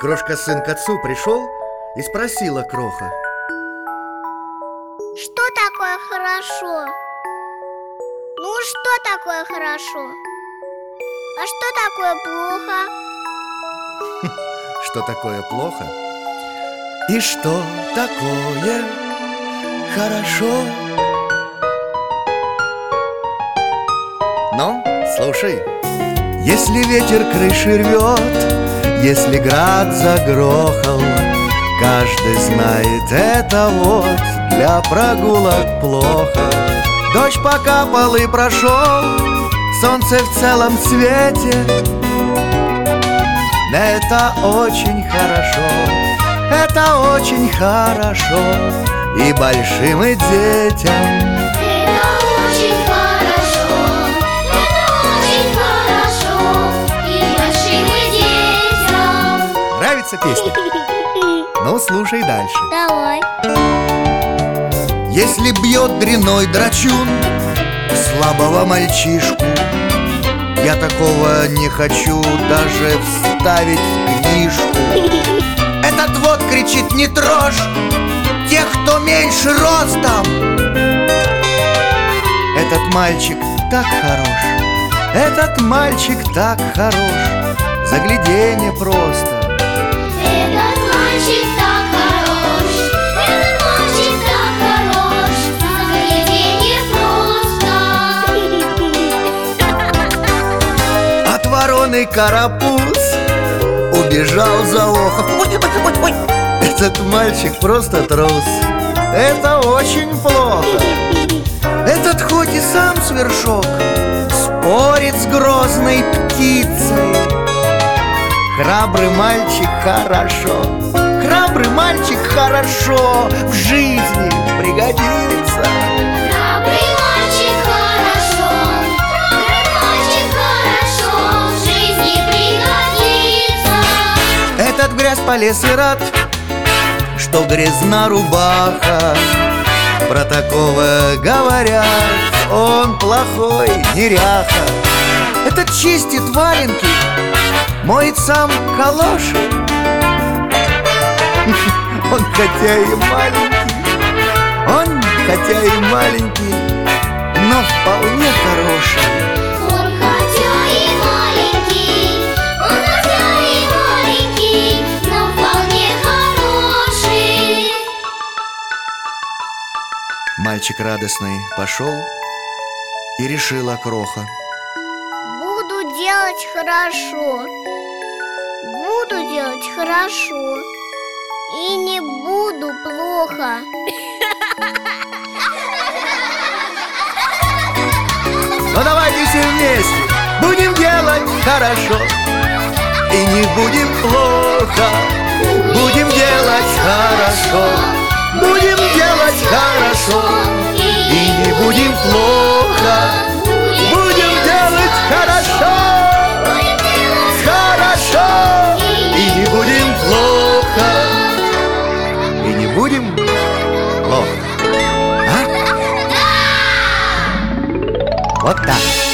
Крошка-сын к отцу пришел и спросила Кроха: что такое хорошо? Ну, что такое хорошо? А что такое плохо? Что такое плохо? И что такое хорошо? Ну, слушай. Если ветер крыши рвет, если град загрохал, каждый знает, это вот для прогулок плохо. Дождь покапал и прошел, солнце в целом цвете. Это очень хорошо, это очень хорошо и большим, и детям. Это очень хорошо, это очень хорошо и большим, и детям. Нравится песня? Ну, слушай дальше. Давай. Если бьет дряной драчун слабого мальчишку, я такого не хочу даже вставить в книжку. Этот вот кричит: не трожь тех, кто меньше ростом. Этот мальчик так хорош, этот мальчик так хорош, загляденье просто. Этот мальчик так хорош, этот мальчик так хорош, загляденье просто. От вороны карапуз убежал за ухо. Ой, этот мальчик просто трус, это очень плохо. Этот хоть и сам свершок спорит с грозной птицей. Храбрый мальчик хорошо, храбрый мальчик хорошо в жизни пригодится. Храбрый мальчик хорошо, храбрый мальчик хорошо в жизни пригодится. Этот в грязь полез и рад, что грязна рубаха. Про такого говорят, он плохой неряха. Этот чистит валенки, моет сам калоши. Он хотя и маленький, но вполне хороший. Он хотя и маленький, он хотя и маленький, но вполне хороший. Мальчик радостный пошел и решила Кроха: буду делать хорошо, буду делать хорошо и не буду плохо. ну давайте все вместе будем делать хорошо и не будем плохо. Будем делать хорошо, будем делать хорошо и не будем плохо. Будем делать хорошо, хорошо и не будем плохо. И не будем плохо. А? Вот так.